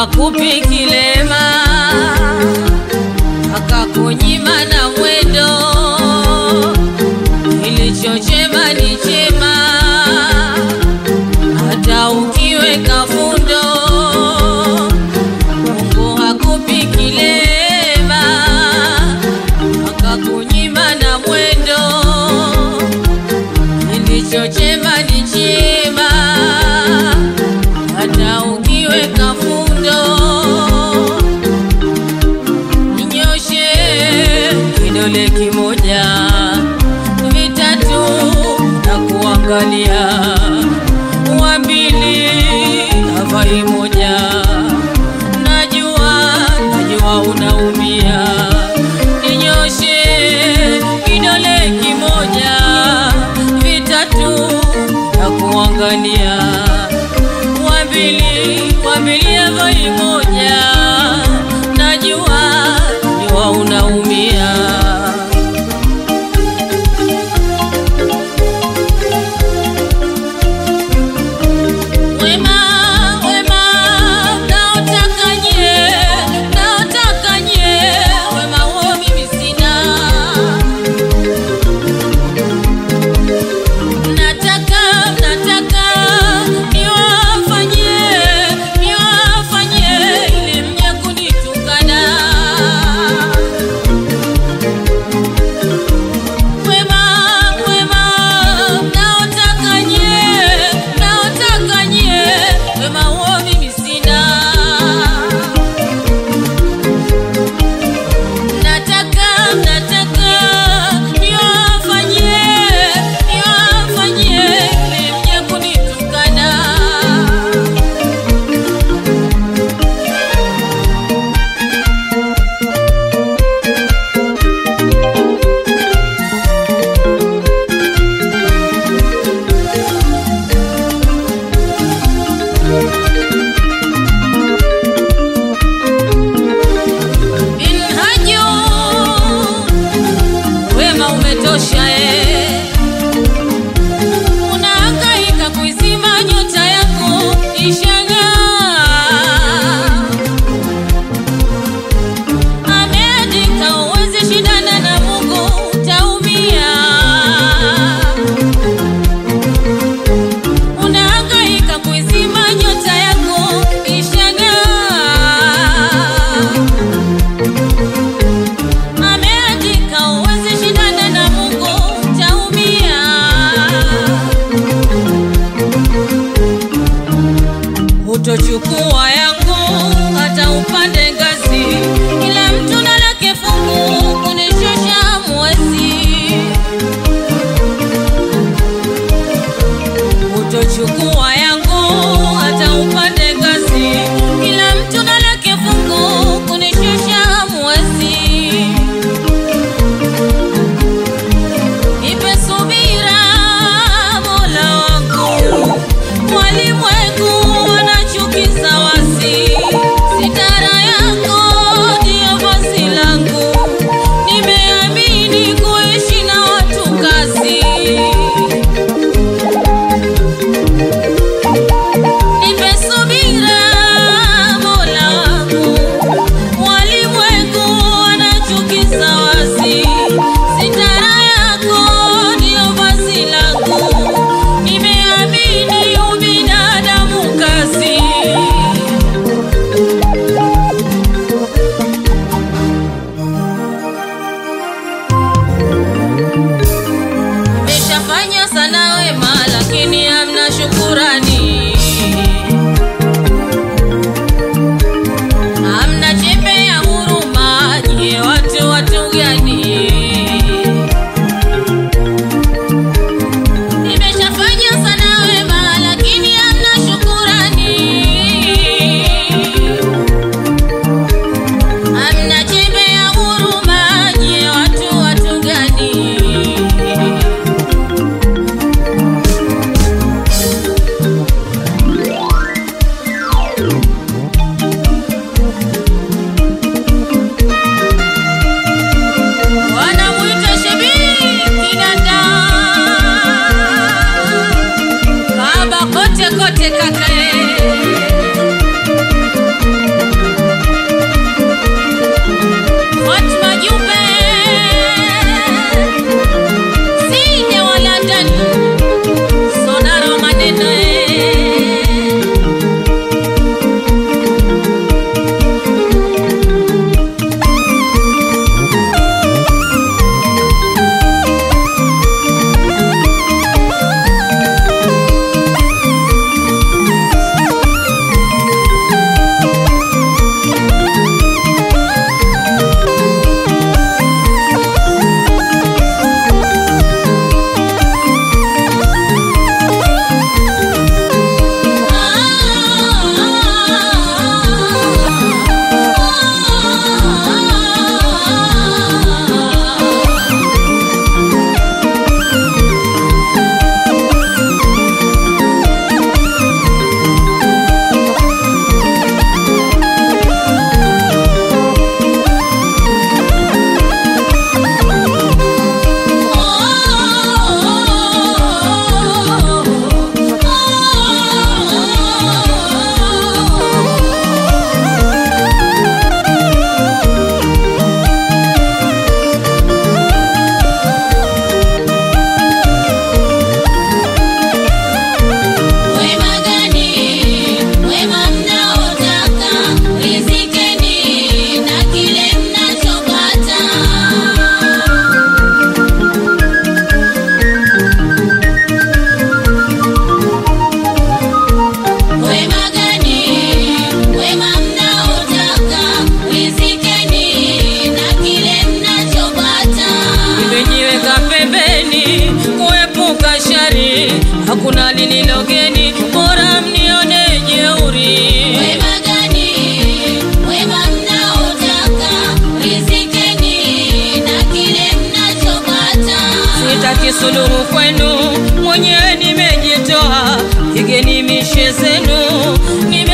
hakupi kilema, akakunyima na mwendo. Kilicho chema ni chema, hata ukiweka fundo. Mungu hakupi kilema, akakunyima na mwendo. Kilicho chema ni chema, hata ukiweka fundo. Ninyoshe kidole kimoja, vitatu na kuangalia, wa mbili havai moja. Najua unaumia. Ninyoshe kidole kimoja, vitatu na kuangalia, wa mbili havai moja. Najua unaumia. Unahangaika kuizima nyota yako ishang'aa. Ameandika uweze shindana na Mungu, utaumia. Unahangaika kuizima nyota yako ishang'aa. Ameandika uweze shindana na Mungu, utaumia. Utochukua yako hata upande ngazi, kila mtu na lake fungu, kunishusha mwezi. Utochukua yako hata upande ngazi, kila mtu na lake fungu, kunishusha mwezi. Nipe subira Mola wangu, walimwengu wanachukiza wasi. Sitara yako ndio vazi langu, nimeamini kuishi na watu kazi. Nipe subira Mola wangu, walimwengu wanachukiza wasi. Sitara yako ndio vazi langu, nimeamini ubinadamu kazi. Nimeshafanya sana wema, lakini hamna shukurani. Hamna chembe ya huruma, nyie watu gani? Nimeshafanya sana wema, lakini hamna shukurani. Hamna chembe ya huruma, nyie watu gani? Wanamuita Shebi Kidanda, kaba kote kote kakae. Nime